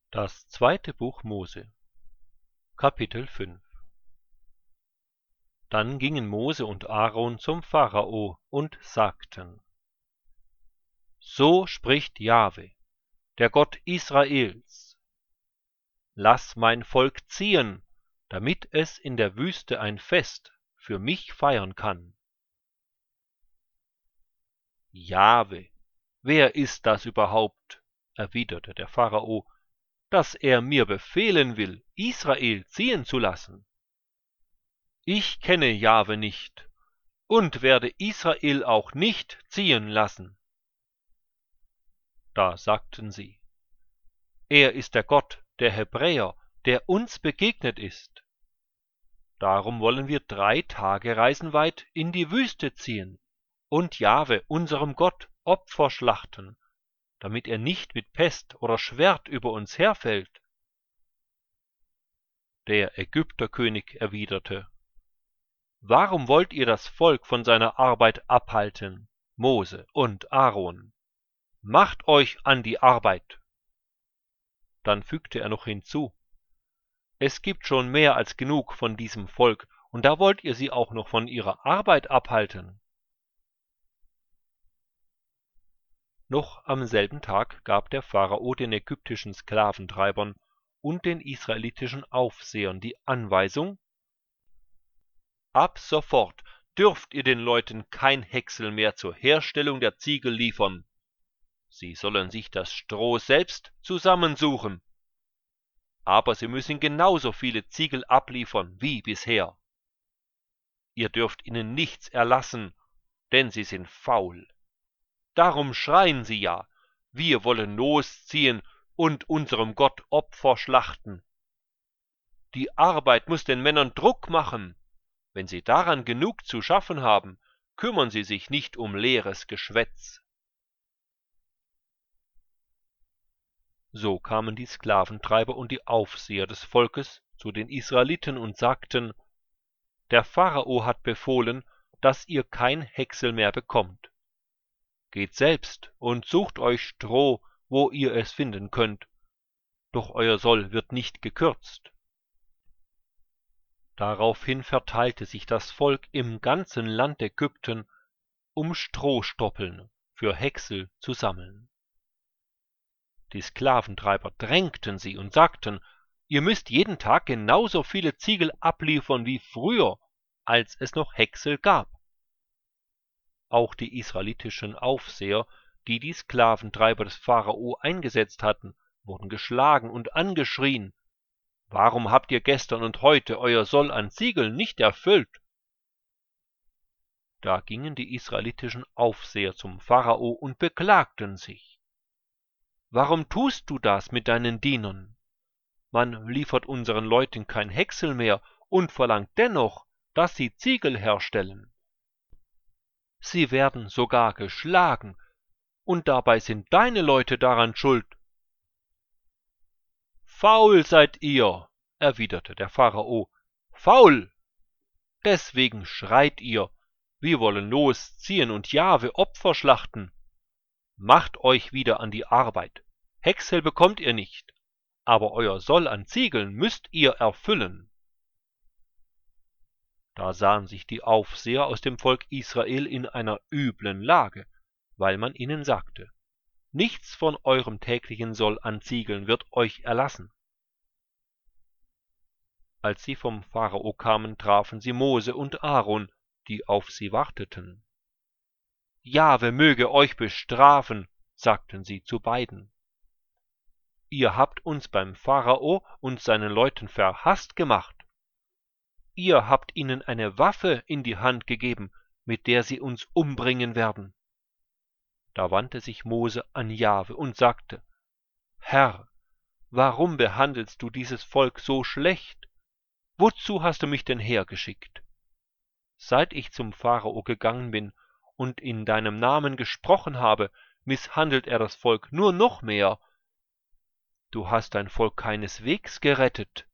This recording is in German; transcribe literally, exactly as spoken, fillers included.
Das zweite Buch Mose, Kapitel fünf. Dann gingen Mose und Aaron zum Pharao und sagten: So spricht Jahwe, der Gott Israels: Lass mein Volk ziehen, damit es in der Wüste ein Fest für mich feiern kann. Jahwe, wer ist das überhaupt, erwiderte der Pharao, dass er mir befehlen will, Israel ziehen zu lassen? Ich kenne Jahwe nicht und werde Israel auch nicht ziehen lassen. Da sagten sie: Er ist der Gott der Hebräer, der uns begegnet ist. Darum wollen wir drei Tage reisenweit in die Wüste ziehen und Jahwe, unserem Gott, Opfer schlachten, damit er nicht mit Pest oder Schwert über uns herfällt. Der Ägypterkönig erwiderte: Warum wollt ihr das Volk von seiner Arbeit abhalten, Mose und Aaron? Macht euch an die Arbeit! Dann fügte er noch hinzu: Es gibt schon mehr als genug von diesem Volk, und da wollt ihr sie auch noch von ihrer Arbeit abhalten. Noch am selben Tag gab der Pharao den ägyptischen Sklaventreibern und den israelitischen Aufsehern die Anweisung: Ab sofort dürft ihr den Leuten kein Häcksel mehr zur Herstellung der Ziegel liefern. Sie sollen sich das Stroh selbst zusammensuchen. Aber sie müssen genauso viele Ziegel abliefern wie bisher. Ihr dürft ihnen nichts erlassen, denn sie sind faul. Darum schreien sie ja: Wir wollen losziehen und unserem Gott Opfer schlachten. Die Arbeit muss den Männern Druck machen. Wenn sie daran genug zu schaffen haben, kümmern sie sich nicht um leeres Geschwätz. So kamen die Sklaventreiber und die Aufseher des Volkes zu den Israeliten und sagten: Der Pharao hat befohlen, dass ihr kein Häcksel mehr bekommt. Geht selbst und sucht euch Stroh, wo ihr es finden könnt, doch euer Soll wird nicht gekürzt. Daraufhin verteilte sich das Volk im ganzen Land Ägypten, um Strohstoppeln für Häcksel zu sammeln. Die Sklaventreiber drängten sie und sagten: Ihr müsst jeden Tag genauso viele Ziegel abliefern wie früher, als es noch Häcksel gab. Auch die israelitischen Aufseher, die die Sklaventreiber des Pharao eingesetzt hatten, wurden geschlagen und angeschrien: Warum habt ihr gestern und heute euer Soll an Ziegeln nicht erfüllt? Da gingen die israelitischen Aufseher zum Pharao und beklagten sich: Warum tust du das mit deinen Dienern? Man liefert unseren Leuten kein Häcksel mehr und verlangt dennoch, dass sie Ziegel herstellen. Sie werden sogar geschlagen, und dabei sind deine Leute daran schuld. Faul seid ihr, erwiderte der Pharao, faul! Deswegen schreit ihr: Wir wollen losziehen und Jahwe Opfer schlachten. Macht euch wieder an die Arbeit. Häcksel bekommt ihr nicht, aber euer Soll an Ziegeln müsst ihr erfüllen. Da sahen sich die Aufseher aus dem Volk Israel in einer üblen Lage, weil man ihnen sagte: Nichts von eurem täglichen Soll an Ziegeln wird euch erlassen. Als sie vom Pharao kamen, trafen sie Mose und Aaron, die auf sie warteten. Jahwe möge euch bestrafen, sagten sie zu beiden. Ihr habt uns beim Pharao und seinen Leuten verhasst gemacht. Ihr habt ihnen eine Waffe in die Hand gegeben, mit der sie uns umbringen werden. Da wandte sich Mose an Jahwe und sagte: Herr, warum behandelst du dieses Volk so schlecht? Wozu hast du mich denn hergeschickt? Seit ich zum Pharao gegangen bin und in deinem Namen gesprochen habe, misshandelt er das Volk nur noch mehr. Du hast dein Volk keineswegs gerettet.